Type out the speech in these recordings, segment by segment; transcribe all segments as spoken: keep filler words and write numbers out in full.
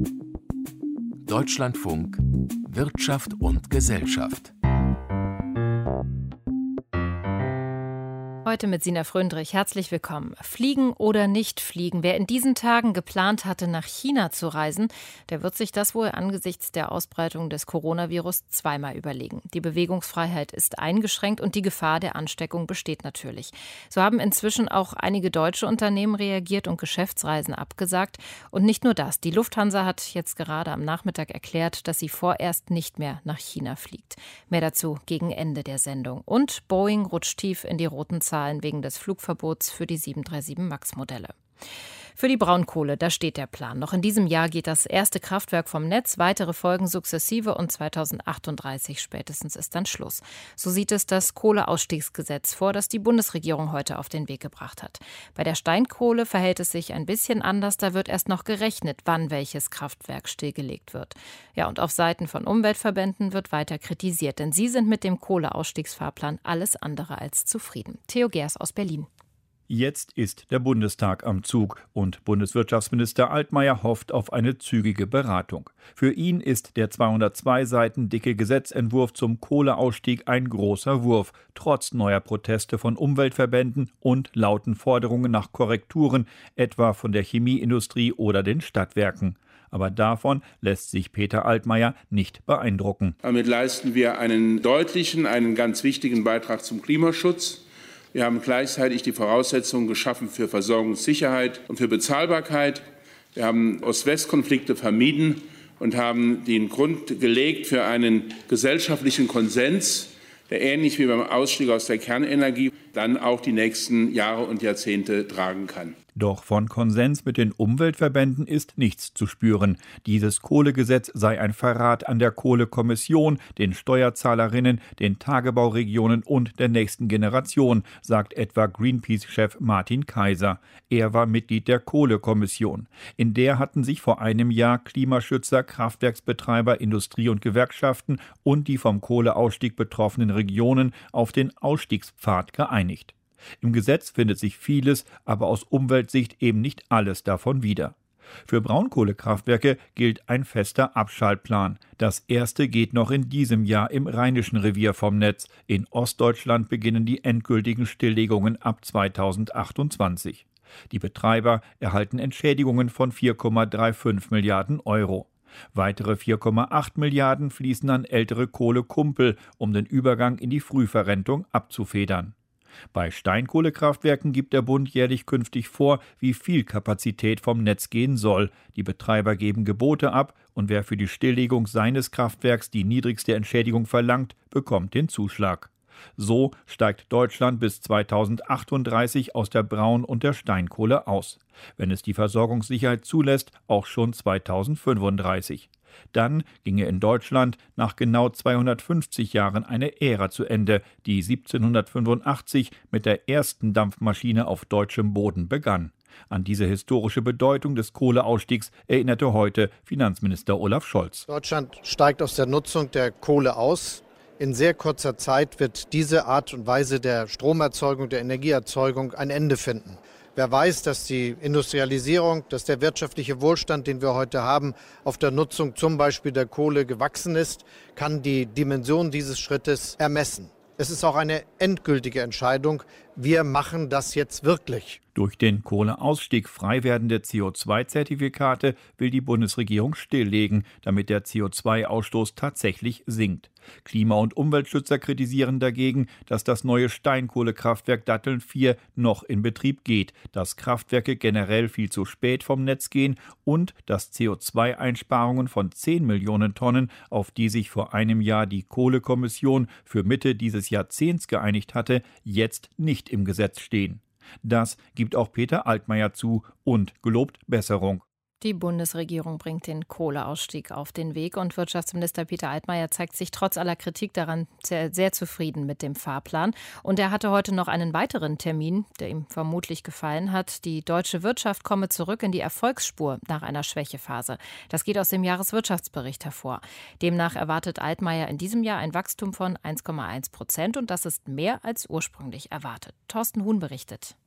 Deutschlandfunk Wirtschaft und Gesellschaft. Heute mit Sina Fröndrich. Herzlich willkommen. Fliegen oder nicht fliegen? Wer in diesen Tagen geplant hatte, nach China zu reisen, der wird sich das wohl angesichts der Ausbreitung des Coronavirus zweimal überlegen. Die Bewegungsfreiheit ist eingeschränkt und die Gefahr der Ansteckung besteht natürlich. So haben inzwischen auch einige deutsche Unternehmen reagiert und Geschäftsreisen abgesagt. Und nicht nur das. Die Lufthansa hat jetzt gerade am Nachmittag erklärt, dass sie vorerst nicht mehr nach China fliegt. Mehr dazu gegen Ende der Sendung. Und Boeing rutscht tief in die roten Zahlen wegen des Flugverbots für die sieben drei sieben Max-Modelle. Für die Braunkohle, da steht der Plan. Noch in diesem Jahr geht das erste Kraftwerk vom Netz, weitere folgen sukzessive und zweitausendachtunddreißig spätestens ist dann Schluss. So sieht es das Kohleausstiegsgesetz vor, das die Bundesregierung heute auf den Weg gebracht hat. Bei der Steinkohle verhält es sich ein bisschen anders, da wird erst noch gerechnet, wann welches Kraftwerk stillgelegt wird. Ja, und auf Seiten von Umweltverbänden wird weiter kritisiert, denn sie sind mit dem Kohleausstiegsfahrplan alles andere als zufrieden. Theo Gers aus Berlin. Jetzt ist der Bundestag am Zug und Bundeswirtschaftsminister Altmaier hofft auf eine zügige Beratung. Für ihn ist der zweihundertzwei Seiten dicke Gesetzentwurf zum Kohleausstieg ein großer Wurf, trotz neuer Proteste von Umweltverbänden und lauten Forderungen nach Korrekturen, etwa von der Chemieindustrie oder den Stadtwerken. Aber davon lässt sich Peter Altmaier nicht beeindrucken. Damit leisten wir einen deutlichen, einen ganz wichtigen Beitrag zum Klimaschutz. Wir haben gleichzeitig die Voraussetzungen geschaffen für Versorgungssicherheit und für Bezahlbarkeit. Wir haben Ost-West-Konflikte vermieden und haben den Grund gelegt für einen gesellschaftlichen Konsens, der ähnlich wie beim Ausstieg aus der Kernenergie dann auch die nächsten Jahre und Jahrzehnte tragen kann. Doch von Konsens mit den Umweltverbänden ist nichts zu spüren. Dieses Kohlegesetz sei ein Verrat an der Kohlekommission, den Steuerzahlerinnen, den Tagebauregionen und der nächsten Generation, sagt etwa Greenpeace-Chef Martin Kaiser. Er war Mitglied der Kohlekommission. In der hatten sich vor einem Jahr Klimaschützer, Kraftwerksbetreiber, Industrie und Gewerkschaften und die vom Kohleausstieg betroffenen Regionen auf den Ausstiegspfad geeinigt. Im Gesetz findet sich vieles, aber aus Umweltsicht eben nicht alles davon wieder. Für Braunkohlekraftwerke gilt ein fester Abschaltplan. Das erste geht noch in diesem Jahr im Rheinischen Revier vom Netz. In Ostdeutschland beginnen die endgültigen Stilllegungen ab zweitausendachtundzwanzig. Die Betreiber erhalten Entschädigungen von vier Komma fünfunddreißig Milliarden Euro. Weitere vier Komma acht Milliarden fließen an ältere Kohlekumpel, um den Übergang in die Frühverrentung abzufedern. Bei Steinkohlekraftwerken gibt der Bund jährlich künftig vor, wie viel Kapazität vom Netz gehen soll. Die Betreiber geben Gebote ab und wer für die Stilllegung seines Kraftwerks die niedrigste Entschädigung verlangt, bekommt den Zuschlag. So steigt Deutschland bis zweitausendachtunddreißig aus der Braun- und der Steinkohle aus. Wenn es die Versorgungssicherheit zulässt, auch schon zweitausendfünfunddreißig. Dann ginge in Deutschland nach genau zweihundertfünfzig Jahren eine Ära zu Ende, die siebzehnhundertfünfundachtzig mit der ersten Dampfmaschine auf deutschem Boden begann. An diese historische Bedeutung des Kohleausstiegs erinnerte heute Finanzminister Olaf Scholz. Deutschland steigt aus der Nutzung der Kohle aus. In sehr kurzer Zeit wird diese Art und Weise der Stromerzeugung, der Energieerzeugung ein Ende finden. Wer weiß, dass die Industrialisierung, dass der wirtschaftliche Wohlstand, den wir heute haben, auf der Nutzung zum Beispiel der Kohle gewachsen ist, kann die Dimension dieses Schrittes ermessen. Es ist auch eine endgültige Entscheidung. Wir machen das jetzt wirklich. Durch den Kohleausstieg frei werdende C O zwei Zertifikate will die Bundesregierung stilllegen, damit der C O zwei Ausstoß tatsächlich sinkt. Klima- und Umweltschützer kritisieren dagegen, dass das neue Steinkohlekraftwerk Datteln vier noch in Betrieb geht, dass Kraftwerke generell viel zu spät vom Netz gehen und dass C O zwei Einsparungen von zehn Millionen Tonnen, auf die sich vor einem Jahr die Kohlekommission für Mitte dieses Jahrzehnts geeinigt hatte, jetzt nicht im Gesetz stehen. Das gibt auch Peter Altmaier zu und gelobt Besserung. Die Bundesregierung bringt den Kohleausstieg auf den Weg und Wirtschaftsminister Peter Altmaier zeigt sich trotz aller Kritik daran sehr, sehr zufrieden mit dem Fahrplan. Und er hatte heute noch einen weiteren Termin, der ihm vermutlich gefallen hat. Die deutsche Wirtschaft komme zurück in die Erfolgsspur nach einer Schwächephase. Das geht aus dem Jahreswirtschaftsbericht hervor. Demnach erwartet Altmaier in diesem Jahr ein Wachstum von eins Komma eins Prozent und das ist mehr als ursprünglich erwartet. Thorsten Huhn berichtet.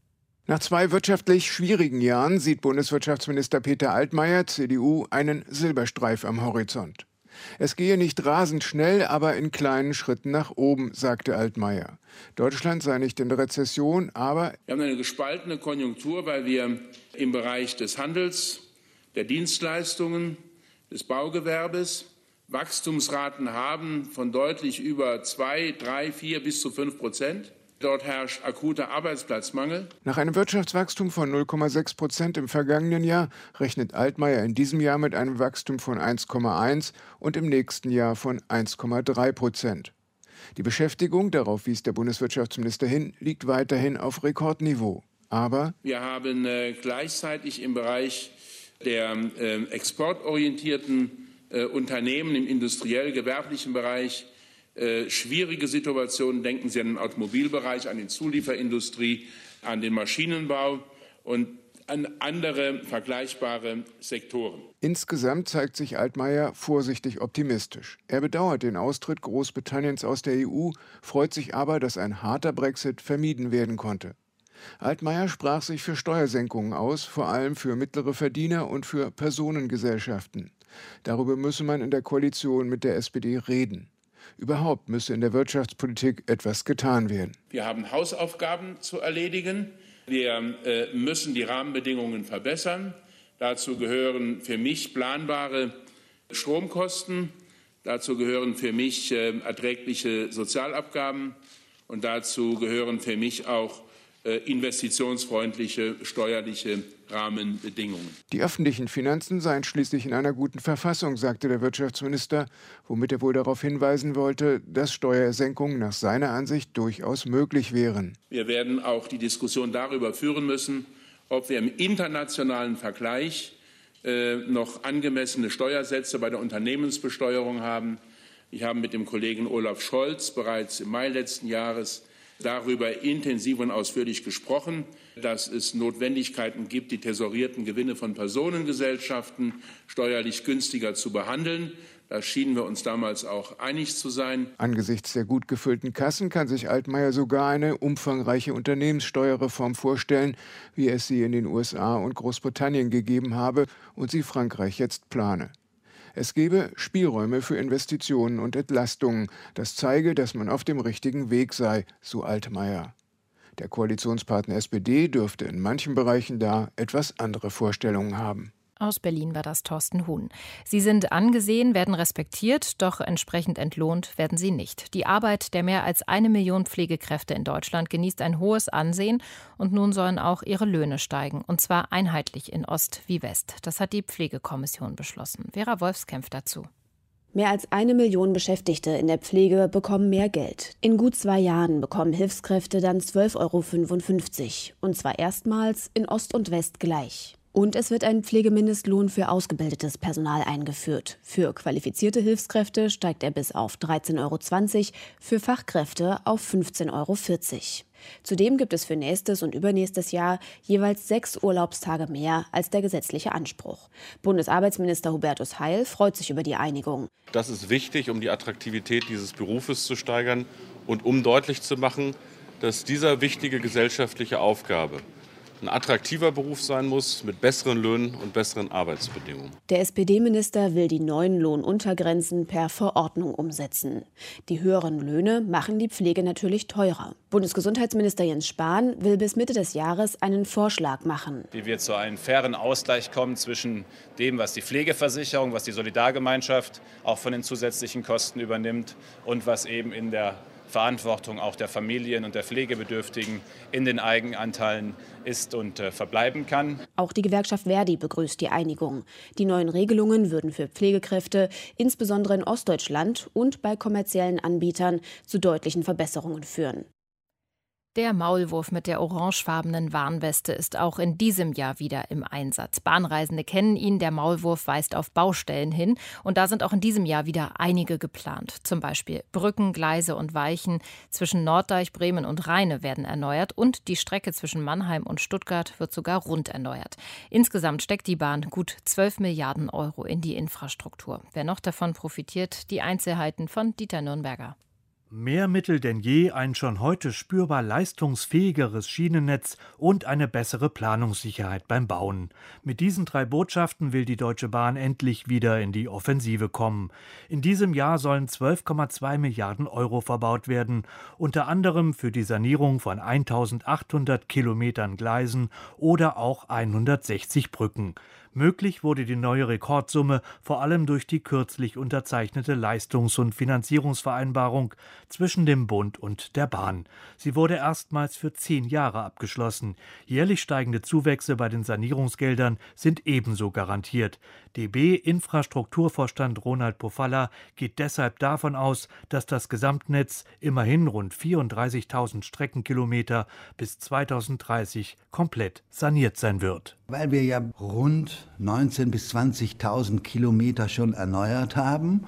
Nach zwei wirtschaftlich schwierigen Jahren sieht Bundeswirtschaftsminister Peter Altmaier, C D U, einen Silberstreif am Horizont. Es gehe nicht rasend schnell, aber in kleinen Schritten nach oben, sagte Altmaier. Deutschland sei nicht in der Rezession, aber wir haben eine gespaltene Konjunktur, weil wir im Bereich des Handels, der Dienstleistungen, des Baugewerbes Wachstumsraten haben von deutlich über zwei, drei, vier bis zu fünf Prozent. Dort herrscht akuter Arbeitsplatzmangel. Nach einem Wirtschaftswachstum von null Komma sechs Prozent im vergangenen Jahr rechnet Altmaier in diesem Jahr mit einem Wachstum von eins Komma eins und im nächsten Jahr von eins Komma drei Prozent. Die Beschäftigung, darauf wies der Bundeswirtschaftsminister hin, liegt weiterhin auf Rekordniveau. Aber wir haben äh, gleichzeitig im Bereich der äh, exportorientierten äh, Unternehmen im industriell-gewerblichen Bereich Äh, schwierige Situationen. Denken Sie an den Automobilbereich, an die Zulieferindustrie, an den Maschinenbau und an andere vergleichbare Sektoren. Insgesamt zeigt sich Altmaier vorsichtig optimistisch. Er bedauert den Austritt Großbritanniens aus der E U, freut sich aber, dass ein harter Brexit vermieden werden konnte. Altmaier sprach sich für Steuersenkungen aus, vor allem für mittlere Verdiener und für Personengesellschaften. Darüber müsse man in der Koalition mit der S P D reden. Überhaupt müsse in der Wirtschaftspolitik etwas getan werden. Wir haben Hausaufgaben zu erledigen. Wir äh, müssen die Rahmenbedingungen verbessern. Dazu gehören für mich planbare Stromkosten. Dazu gehören für mich äh, erträgliche Sozialabgaben. Und dazu gehören für mich auch äh, investitionsfreundliche steuerliche Rahmenbedingungen. Die öffentlichen Finanzen seien schließlich in einer guten Verfassung, sagte der Wirtschaftsminister, womit er wohl darauf hinweisen wollte, dass Steuersenkungen nach seiner Ansicht durchaus möglich wären. Wir werden auch die Diskussion darüber führen müssen, ob wir im internationalen Vergleich äh, noch angemessene Steuersätze bei der Unternehmensbesteuerung haben. Ich habe mit dem Kollegen Olaf Scholz bereits im Mai letzten Jahres darüber intensiv und ausführlich gesprochen, dass es Notwendigkeiten gibt, die tesorierten Gewinne von Personengesellschaften steuerlich günstiger zu behandeln. Da schienen wir uns damals auch einig zu sein. Angesichts der gut gefüllten Kassen kann sich Altmaier sogar eine umfangreiche Unternehmenssteuerreform vorstellen, wie es sie in den U S A und Großbritannien gegeben habe und sie Frankreich jetzt plane. Es gebe Spielräume für Investitionen und Entlastungen. Das zeige, dass man auf dem richtigen Weg sei, so Altmaier. Der Koalitionspartner S P D dürfte in manchen Bereichen da etwas andere Vorstellungen haben. Aus Berlin war das Thorsten Huhn. Sie sind angesehen, werden respektiert, doch entsprechend entlohnt werden sie nicht. Die Arbeit der mehr als eine Million Pflegekräfte in Deutschland genießt ein hohes Ansehen und nun sollen auch ihre Löhne steigen, und zwar einheitlich in Ost wie West. Das hat die Pflegekommission beschlossen. Vera Wolfs kämpft dazu. Mehr als eine Million Beschäftigte in der Pflege bekommen mehr Geld. In gut zwei Jahren bekommen Hilfskräfte dann zwölf Euro fünfundfünfzig. Und zwar erstmals in Ost und West gleich. Und es wird ein Pflegemindestlohn für ausgebildetes Personal eingeführt. Für qualifizierte Hilfskräfte steigt er bis auf dreizehn Euro zwanzig, für Fachkräfte auf fünfzehn Euro vierzig. Zudem gibt es für nächstes und übernächstes Jahr jeweils sechs Urlaubstage mehr als der gesetzliche Anspruch. Bundesarbeitsminister Hubertus Heil freut sich über die Einigung. Das ist wichtig, um die Attraktivität dieses Berufes zu steigern und um deutlich zu machen, dass dieser wichtige gesellschaftliche Aufgabe ein attraktiver Beruf sein muss, mit besseren Löhnen und besseren Arbeitsbedingungen. Der S P D-Minister will die neuen Lohnuntergrenzen per Verordnung umsetzen. Die höheren Löhne machen die Pflege natürlich teurer. Bundesgesundheitsminister Jens Spahn will bis Mitte des Jahres einen Vorschlag machen. Wie wir zu einem fairen Ausgleich kommen zwischen dem, was die Pflegeversicherung, was die Solidargemeinschaft auch von den zusätzlichen Kosten übernimmt und was eben in der Verantwortung auch der Familien und der Pflegebedürftigen in den Eigenanteilen ist und äh, verbleiben kann. Auch die Gewerkschaft Verdi begrüßt die Einigung. Die neuen Regelungen würden für Pflegekräfte, insbesondere in Ostdeutschland und bei kommerziellen Anbietern, zu deutlichen Verbesserungen führen. Der Maulwurf mit der orangefarbenen Warnweste ist auch in diesem Jahr wieder im Einsatz. Bahnreisende kennen ihn, der Maulwurf weist auf Baustellen hin. Und da sind auch in diesem Jahr wieder einige geplant. Zum Beispiel Brücken, Gleise und Weichen zwischen Norddeich, Bremen und Rheine werden erneuert. Und die Strecke zwischen Mannheim und Stuttgart wird sogar rund erneuert. Insgesamt steckt die Bahn gut zwölf Milliarden Euro in die Infrastruktur. Wer noch davon profitiert, die Einzelheiten von Dieter Nürnberger. Mehr Mittel denn je, ein schon heute spürbar leistungsfähigeres Schienennetz und eine bessere Planungssicherheit beim Bauen. Mit diesen drei Botschaften will die Deutsche Bahn endlich wieder in die Offensive kommen. In diesem Jahr sollen zwölf Komma zwei Milliarden Euro verbaut werden, unter anderem für die Sanierung von eintausendachthundert Kilometern Gleisen oder auch hundertsechzig Brücken. Möglich wurde die neue Rekordsumme vor allem durch die kürzlich unterzeichnete Leistungs- und Finanzierungsvereinbarung zwischen dem Bund und der Bahn. Sie wurde erstmals für zehn Jahre abgeschlossen. Jährlich steigende Zuwächse bei den Sanierungsgeldern sind ebenso garantiert. D B-Infrastrukturvorstand Ronald Pofalla geht deshalb davon aus, dass das Gesamtnetz immerhin rund vierunddreißigtausend Streckenkilometer bis zweitausenddreißig komplett saniert sein wird. Weil wir ja rund neunzehntausend bis zwanzigtausend Kilometer schon erneuert haben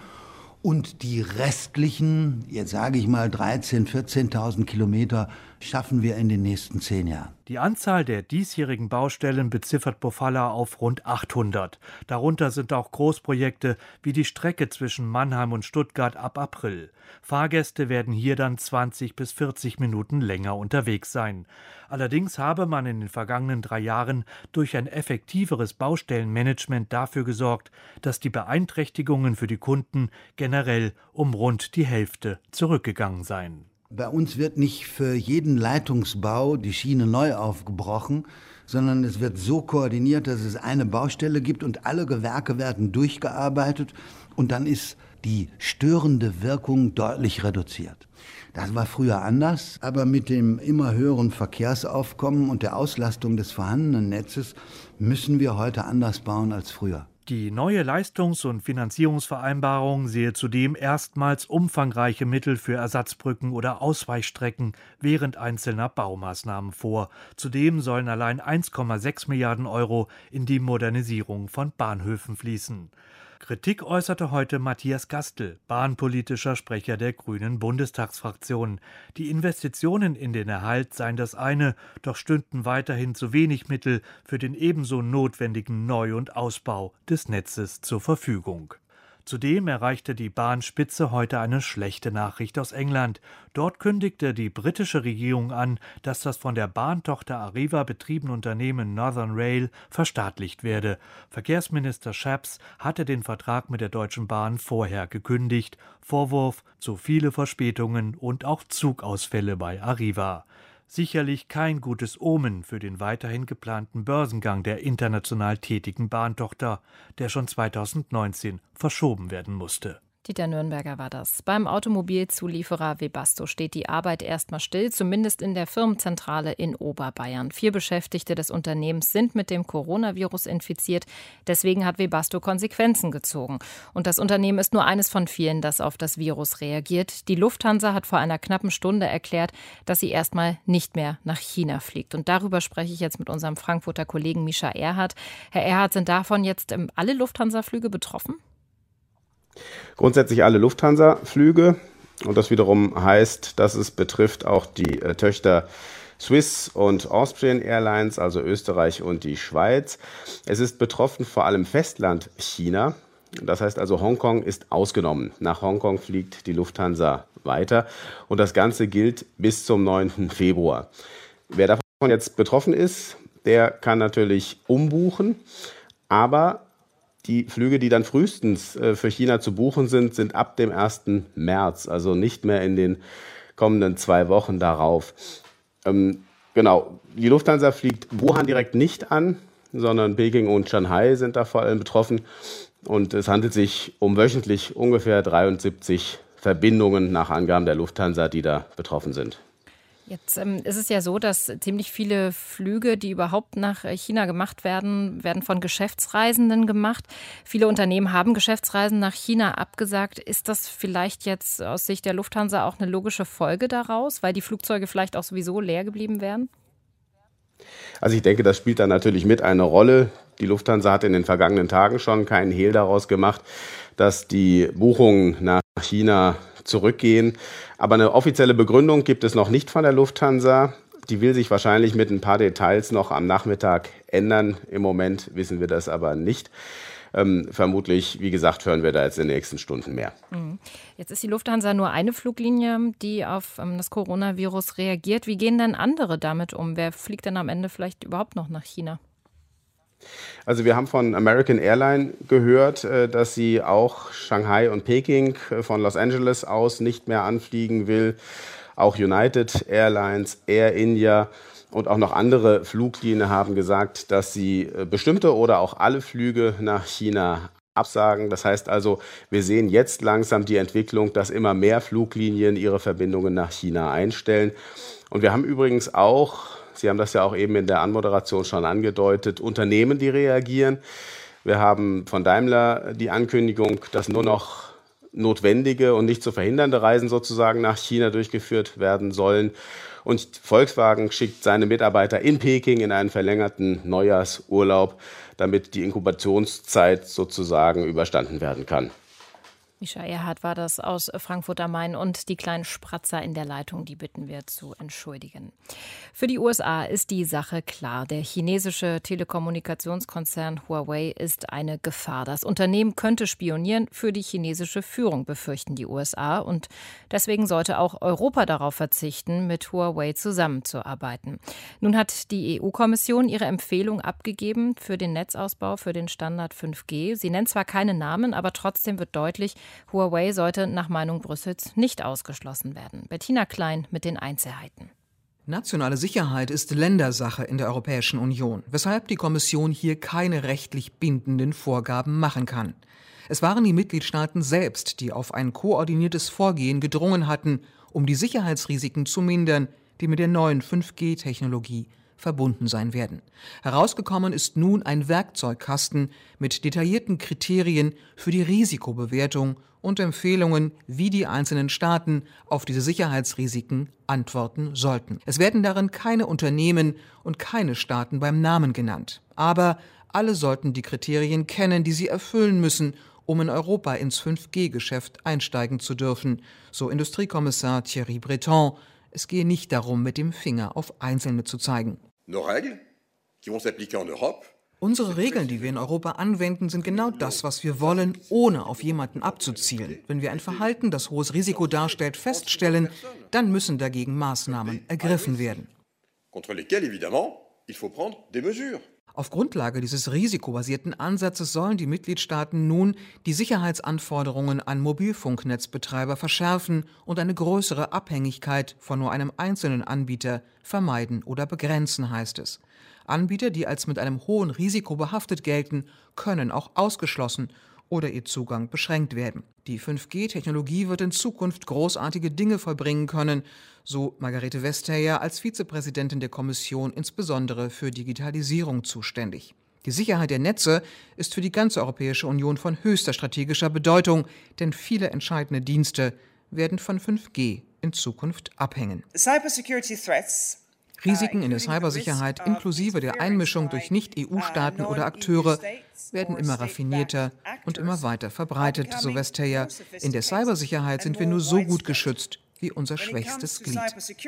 und die restlichen, jetzt sage ich mal dreizehn-, vierzehntausend Kilometer schaffen wir in den nächsten zehn Jahren. Die Anzahl der diesjährigen Baustellen beziffert Pofalla auf rund achthundert. Darunter sind auch Großprojekte wie die Strecke zwischen Mannheim und Stuttgart ab April. Fahrgäste werden hier dann zwanzig bis vierzig Minuten länger unterwegs sein. Allerdings habe man in den vergangenen drei Jahren durch ein effektiveres Baustellenmanagement dafür gesorgt, dass die Beeinträchtigungen für die Kunden generell um rund die Hälfte zurückgegangen seien. Bei uns wird nicht für jeden Leitungsbau die Schiene neu aufgebrochen, sondern es wird so koordiniert, dass es eine Baustelle gibt und alle Gewerke werden durchgearbeitet und dann ist die störende Wirkung deutlich reduziert. Das war früher anders, aber mit dem immer höheren Verkehrsaufkommen und der Auslastung des vorhandenen Netzes müssen wir heute anders bauen als früher. Die neue Leistungs- und Finanzierungsvereinbarung sehe zudem erstmals umfangreiche Mittel für Ersatzbrücken oder Ausweichstrecken während einzelner Baumaßnahmen vor. Zudem sollen allein eins Komma sechs Milliarden Euro in die Modernisierung von Bahnhöfen fließen. Kritik äußerte heute Matthias Gastel, bahnpolitischer Sprecher der Grünen Bundestagsfraktion. Die Investitionen in den Erhalt seien das eine, doch stünden weiterhin zu wenig Mittel für den ebenso notwendigen Neu- und Ausbau des Netzes zur Verfügung. Zudem erreichte die Bahnspitze heute eine schlechte Nachricht aus England. Dort kündigte die britische Regierung an, dass das von der Bahntochter Arriva betriebene Unternehmen Northern Rail verstaatlicht werde. Verkehrsminister Shapps hatte den Vertrag mit der Deutschen Bahn vorher gekündigt. Vorwurf: zu viele Verspätungen und auch Zugausfälle bei Arriva. Sicherlich kein gutes Omen für den weiterhin geplanten Börsengang der international tätigen Bahntochter, der schon zweitausendneunzehn verschoben werden musste. Dieter Nürnberger war das. Beim Automobilzulieferer Webasto steht die Arbeit erstmal still, zumindest in der Firmenzentrale in Oberbayern. Vier Beschäftigte des Unternehmens sind mit dem Coronavirus infiziert. Deswegen hat Webasto Konsequenzen gezogen. Und das Unternehmen ist nur eines von vielen, das auf das Virus reagiert. Die Lufthansa hat vor einer knappen Stunde erklärt, dass sie erstmal nicht mehr nach China fliegt. Und darüber spreche ich jetzt mit unserem Frankfurter Kollegen Mischa Erhardt. Herr Erhardt, sind davon jetzt alle Lufthansa-Flüge betroffen? Grundsätzlich alle Lufthansa-Flüge und das wiederum heißt, dass es betrifft auch die äh, Töchter Swiss und Austrian Airlines, also Österreich und die Schweiz. Es ist betroffen vor allem Festland China, das heißt also Hongkong ist ausgenommen. Nach Hongkong fliegt die Lufthansa weiter und das Ganze gilt bis zum neunten Februar. Wer davon jetzt betroffen ist, der kann natürlich umbuchen, aber die Flüge, die dann frühestens für China zu buchen sind, sind ab dem ersten März, also nicht mehr in den kommenden zwei Wochen darauf. Ähm, genau, die Lufthansa fliegt Wuhan direkt nicht an, sondern Peking und Shanghai sind da vor allem betroffen. Und es handelt sich um wöchentlich ungefähr dreiundsiebzig Verbindungen nach Angaben der Lufthansa, die da betroffen sind. Jetzt ähm, ist es ja so, dass ziemlich viele Flüge, die überhaupt nach China gemacht werden, werden von Geschäftsreisenden gemacht. Viele Unternehmen haben Geschäftsreisen nach China abgesagt. Ist das vielleicht jetzt aus Sicht der Lufthansa auch eine logische Folge daraus, weil die Flugzeuge vielleicht auch sowieso leer geblieben wären? Also ich denke, das spielt da natürlich mit eine Rolle. Die Lufthansa hat in den vergangenen Tagen schon keinen Hehl daraus gemacht, dass die Buchungen nach China zurückgehen. Aber eine offizielle Begründung gibt es noch nicht von der Lufthansa. Die will sich wahrscheinlich mit ein paar Details noch am Nachmittag ändern. Im Moment wissen wir das aber nicht. Ähm, vermutlich, wie gesagt, hören wir da jetzt in den nächsten Stunden mehr. Jetzt ist die Lufthansa nur eine Fluglinie, die auf ähm, das Coronavirus reagiert. Wie gehen denn andere damit um? Wer fliegt denn am Ende vielleicht überhaupt noch nach China? Also wir haben von American Airlines gehört, dass sie auch Shanghai und Peking von Los Angeles aus nicht mehr anfliegen will. Auch United Airlines, Air India und auch noch andere Fluglinien haben gesagt, dass sie bestimmte oder auch alle Flüge nach China absagen. Das heißt also, wir sehen jetzt langsam die Entwicklung, dass immer mehr Fluglinien ihre Verbindungen nach China einstellen. Und wir haben übrigens auch, Sie haben das ja auch eben in der Anmoderation schon angedeutet, Unternehmen, die reagieren. Wir haben von Daimler die Ankündigung, dass nur noch notwendige und nicht zu verhindernde Reisen sozusagen nach China durchgeführt werden sollen. Und Volkswagen schickt seine Mitarbeiter in Peking in einen verlängerten Neujahrsurlaub, damit die Inkubationszeit sozusagen überstanden werden kann. Mischa Erhardt war das aus Frankfurt am Main und die kleinen Spratzer in der Leitung, die bitten wir zu entschuldigen. Für die U S A ist die Sache klar. Der chinesische Telekommunikationskonzern Huawei ist eine Gefahr. Das Unternehmen könnte spionieren für die chinesische Führung, befürchten die U S A. Und deswegen sollte auch Europa darauf verzichten, mit Huawei zusammenzuarbeiten. Nun hat die E U-Kommission ihre Empfehlung abgegeben für den Netzausbau für den Standard fünf G. Sie nennt zwar keine Namen, aber trotzdem wird deutlich, Huawei sollte nach Meinung Brüssels nicht ausgeschlossen werden. Bettina Klein mit den Einzelheiten. Nationale Sicherheit ist Ländersache in der Europäischen Union, weshalb die Kommission hier keine rechtlich bindenden Vorgaben machen kann. Es waren die Mitgliedstaaten selbst, die auf ein koordiniertes Vorgehen gedrungen hatten, um die Sicherheitsrisiken zu mindern, die mit der neuen fünf G-Technologie verbunden sein werden. Herausgekommen ist nun ein Werkzeugkasten mit detaillierten Kriterien für die Risikobewertung und Empfehlungen, wie die einzelnen Staaten auf diese Sicherheitsrisiken antworten sollten. Es werden darin keine Unternehmen und keine Staaten beim Namen genannt. Aber alle sollten die Kriterien kennen, die sie erfüllen müssen, um in Europa ins fünf G-Geschäft einsteigen zu dürfen, so Industriekommissar Thierry Breton. Es gehe nicht darum, mit dem Finger auf Einzelne zu zeigen. Unsere Regeln, die wir in Europa anwenden, sind genau das, was wir wollen, ohne auf jemanden abzuzielen. Wenn wir ein Verhalten, das hohes Risiko darstellt, feststellen, dann müssen dagegen Maßnahmen ergriffen werden. Auf Grundlage dieses risikobasierten Ansatzes sollen die Mitgliedstaaten nun die Sicherheitsanforderungen an Mobilfunknetzbetreiber verschärfen und eine größere Abhängigkeit von nur einem einzelnen Anbieter vermeiden oder begrenzen, heißt es. Anbieter, die als mit einem hohen Risiko behaftet gelten, können auch ausgeschlossen oder ihr Zugang beschränkt werden. Die fünf G-Technologie wird in Zukunft großartige Dinge vollbringen können, so Margrethe Vestager als Vizepräsidentin der Kommission insbesondere für Digitalisierung zuständig. Die Sicherheit der Netze ist für die ganze Europäische Union von höchster strategischer Bedeutung, denn viele entscheidende Dienste werden von fünf G in Zukunft abhängen. Cybersecurity threats Risiken in der Cybersicherheit inklusive der Einmischung durch Nicht-E U-Staaten oder Akteure werden immer raffinierter und immer weiter verbreitet, so Vestager. In der Cybersicherheit sind wir nur so gut geschützt wie unser schwächstes Glied.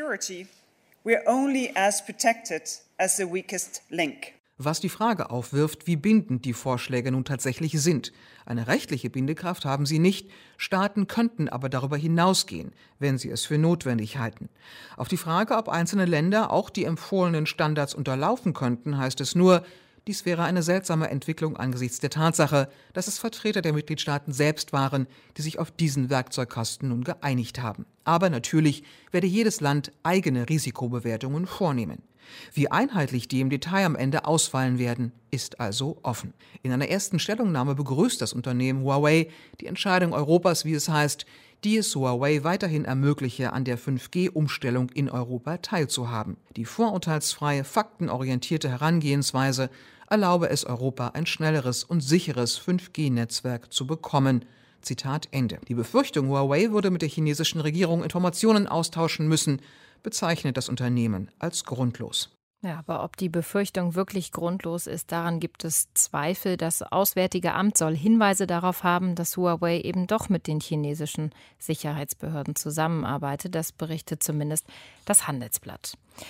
Was die Frage aufwirft, wie bindend die Vorschläge nun tatsächlich sind. Eine rechtliche Bindekraft haben sie nicht, Staaten könnten aber darüber hinausgehen, wenn sie es für notwendig halten. Auf die Frage, ob einzelne Länder auch die empfohlenen Standards unterlaufen könnten, heißt es nur, dies wäre eine seltsame Entwicklung angesichts der Tatsache, dass es Vertreter der Mitgliedstaaten selbst waren, die sich auf diesen Werkzeugkasten nun geeinigt haben. Aber natürlich werde jedes Land eigene Risikobewertungen vornehmen. Wie einheitlich die im Detail am Ende ausfallen werden, ist also offen. In einer ersten Stellungnahme begrüßt das Unternehmen Huawei die Entscheidung Europas, wie es heißt, die es Huawei weiterhin ermögliche, an der fünf G-Umstellung in Europa teilzuhaben. Die vorurteilsfreie, faktenorientierte Herangehensweise erlaube es Europa, ein schnelleres und sicheres fünf G-Netzwerk zu bekommen. Zitat Ende. Die Befürchtung, Huawei würde mit der chinesischen Regierung Informationen austauschen müssen, bezeichnet das Unternehmen als grundlos. Ja, aber ob die Befürchtung wirklich grundlos ist, daran gibt es Zweifel. Das Auswärtige Amt soll Hinweise darauf haben, dass Huawei eben doch mit den chinesischen Sicherheitsbehörden zusammenarbeitet. Das berichtet zumindest das Handelsblatt.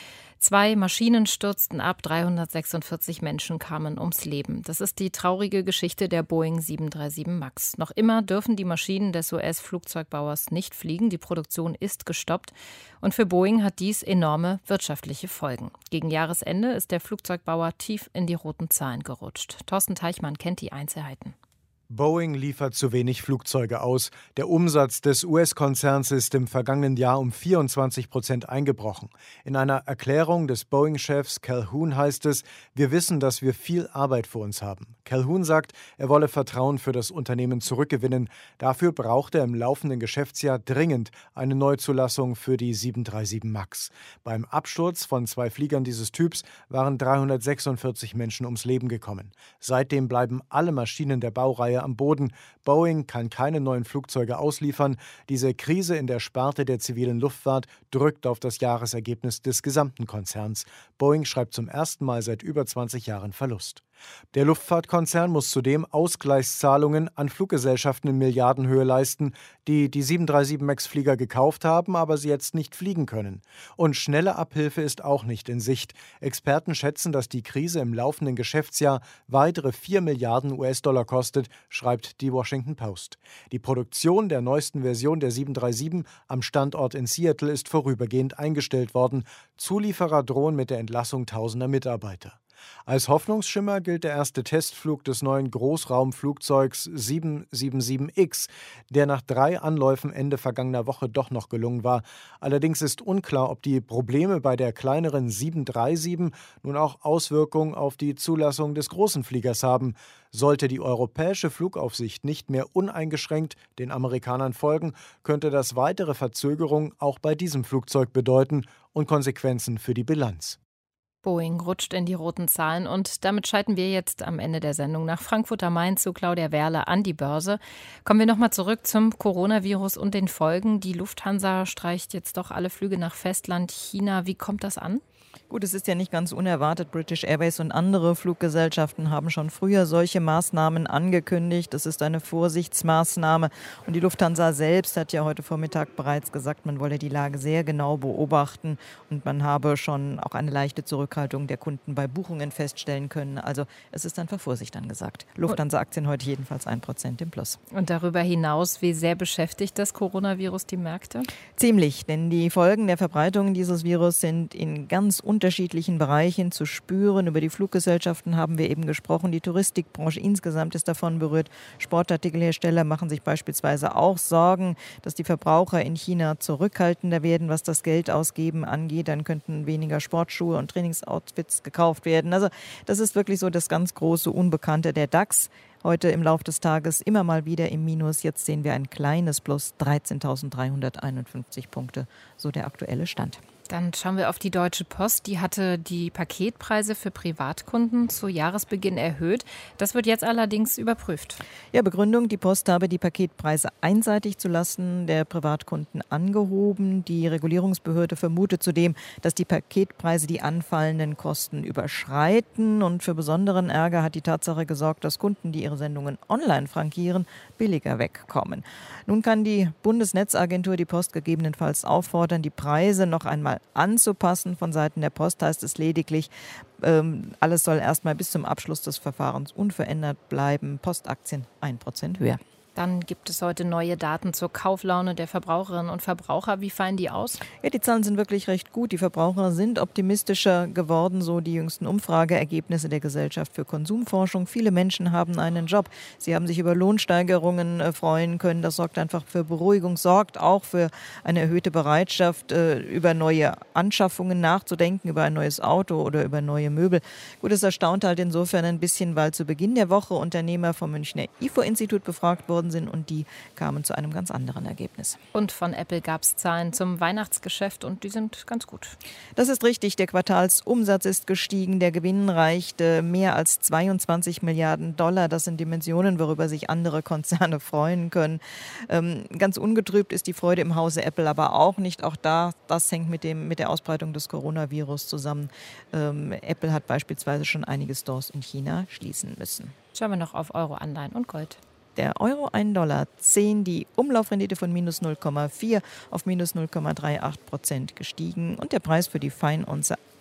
Zwei Maschinen stürzten ab, dreihundertsechsundvierzig Menschen kamen ums Leben. Das ist die traurige Geschichte der Boeing sieben drei sieben Max. Noch immer dürfen die Maschinen des U S-Flugzeugbauers nicht fliegen. Die Produktion ist gestoppt. Und für Boeing hat dies enorme wirtschaftliche Folgen. Gegen Jahresende ist der Flugzeugbauer tief in die roten Zahlen gerutscht. Thorsten Teichmann kennt die Einzelheiten. Boeing liefert zu wenig Flugzeuge aus. Der Umsatz des U S-Konzerns ist im vergangenen Jahr um vierundzwanzig Prozent eingebrochen. In einer Erklärung des Boeing-Chefs Calhoun heißt es, wir wissen, dass wir viel Arbeit vor uns haben. Calhoun sagt, er wolle Vertrauen für das Unternehmen zurückgewinnen. Dafür braucht er im laufenden Geschäftsjahr dringend eine Neuzulassung für die sieben drei sieben Max. Beim Absturz von zwei Fliegern dieses Typs waren dreihundertsechsundvierzig Menschen ums Leben gekommen. Seitdem bleiben alle Maschinen der Baureihe am Boden. Boeing kann keine neuen Flugzeuge ausliefern. Diese Krise in der Sparte der zivilen Luftfahrt drückt auf das Jahresergebnis des gesamten Konzerns. Boeing schreibt zum ersten Mal seit über zwanzig Jahren Verlust. Der Luftfahrtkonzern muss zudem Ausgleichszahlungen an Fluggesellschaften in Milliardenhöhe leisten, die die sieben drei sieben Max-Flieger gekauft haben, aber sie jetzt nicht fliegen können. Und schnelle Abhilfe ist auch nicht in Sicht. Experten schätzen, dass die Krise im laufenden Geschäftsjahr weitere vier Milliarden U S-Dollar kostet, schreibt die Washington Post. Die Produktion der neuesten Version der sieben drei sieben am Standort in Seattle ist vorübergehend eingestellt worden. Zulieferer drohen mit der Entlassung tausender Mitarbeiter. Als Hoffnungsschimmer gilt der erste Testflug des neuen Großraumflugzeugs sieben sieben sieben X, der nach drei Anläufen Ende vergangener Woche doch noch gelungen war. Allerdings ist unklar, ob die Probleme bei der kleineren sieben drei sieben nun auch Auswirkungen auf die Zulassung des großen Fliegers haben. Sollte die europäische Flugaufsicht nicht mehr uneingeschränkt den Amerikanern folgen, könnte das weitere Verzögerungen auch bei diesem Flugzeug bedeuten und Konsequenzen für die Bilanz. Boeing rutscht in die roten Zahlen und damit schalten wir jetzt am Ende der Sendung nach Frankfurt am Main zu Claudia Werle an die Börse. Kommen wir nochmal zurück zum Coronavirus und den Folgen. Die Lufthansa streicht jetzt doch alle Flüge nach Festland China. Wie kommt das an? Gut, es ist ja nicht ganz unerwartet. British Airways und andere Fluggesellschaften haben schon früher solche Maßnahmen angekündigt. Das ist eine Vorsichtsmaßnahme. Und die Lufthansa selbst hat ja heute Vormittag bereits gesagt, man wolle die Lage sehr genau beobachten. Und man habe schon auch eine leichte Zurückhaltung der Kunden bei Buchungen feststellen können. Also es ist einfach Vorsicht angesagt. Lufthansa-Aktien heute jedenfalls ein Prozent im Plus. Und darüber hinaus, wie sehr beschäftigt das Coronavirus die Märkte? Ziemlich, denn die Folgen der Verbreitung dieses Virus sind in ganz unterschiedlichen Bereichen zu spüren. Über die Fluggesellschaften haben wir eben gesprochen. Die Touristikbranche insgesamt ist davon berührt. Sportartikelhersteller machen sich beispielsweise auch Sorgen, dass die Verbraucher in China zurückhaltender werden, was das Geldausgeben angeht. Dann könnten weniger Sportschuhe und Trainingsoutfits gekauft werden. Also das ist wirklich so das ganz große Unbekannte. Der DAX heute im Laufe des Tages immer mal wieder im Minus. Jetzt sehen wir ein kleines Plus, dreizehntausenddreihunderteinundfünfzig Punkte, so der aktuelle Stand. Dann schauen wir auf die Deutsche Post. Die hatte die Paketpreise für Privatkunden zu Jahresbeginn erhöht. Das wird jetzt allerdings überprüft. Ja, Begründung, die Post habe die Paketpreise einseitig zulasten der Privatkunden angehoben. Die Regulierungsbehörde vermutet zudem, dass die Paketpreise die anfallenden Kosten überschreiten. Und für besonderen Ärger hat die Tatsache gesorgt, dass Kunden, die ihre Sendungen online frankieren, billiger wegkommen. Nun kann die Bundesnetzagentur die Post gegebenenfalls auffordern, die Preise noch einmal anzupassen. Von Seiten der Post heißt es lediglich, ähm, alles soll erstmal bis zum Abschluss des Verfahrens unverändert bleiben. Postaktien ein Prozent höher. Dann gibt es heute neue Daten zur Kauflaune der Verbraucherinnen und Verbraucher. Wie fallen die aus? Ja, die Zahlen sind wirklich recht gut. Die Verbraucher sind optimistischer geworden, so die jüngsten Umfrageergebnisse der Gesellschaft für Konsumforschung. Viele Menschen haben einen Job. Sie haben sich über Lohnsteigerungen äh, freuen können. Das sorgt einfach für Beruhigung, sorgt auch für eine erhöhte Bereitschaft, äh, über neue Anschaffungen nachzudenken, über ein neues Auto oder über neue Möbel. Gut, es erstaunt halt insofern ein bisschen, weil zu Beginn der Woche Unternehmer vom Münchner I F O-Institut befragt wurden sind und die kamen zu einem ganz anderen Ergebnis. Und von Apple gab es Zahlen zum Weihnachtsgeschäft und die sind ganz gut. Das ist richtig. Der Quartalsumsatz ist gestiegen. Der Gewinn reichte mehr als zweiundzwanzig Milliarden Dollar. Das sind Dimensionen, worüber sich andere Konzerne freuen können. Ähm, ganz ungetrübt ist die Freude im Hause Apple aber auch nicht. Auch da, das hängt mit, dem, mit der Ausbreitung des Coronavirus zusammen. Ähm, Apple hat beispielsweise schon einige Stores in China schließen müssen. Schauen wir noch auf Euro, Anleihen und Gold. Der Euro ein Dollar zehn, die Umlaufrendite von minus null Komma vier auf minus null Komma achtundreißig Prozent gestiegen und der Preis für die Feinunze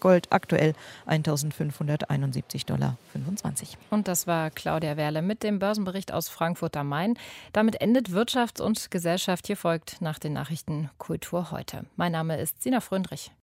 Gold aktuell eintausendfünfhunderteinundsiebzig Komma fünfundzwanzig Dollar. Und das war Claudia Werle mit dem Börsenbericht aus Frankfurt am Main. Damit endet Wirtschaft und Gesellschaft. Hier folgt nach den Nachrichten Kultur heute. Mein Name ist Sina Fröndrich.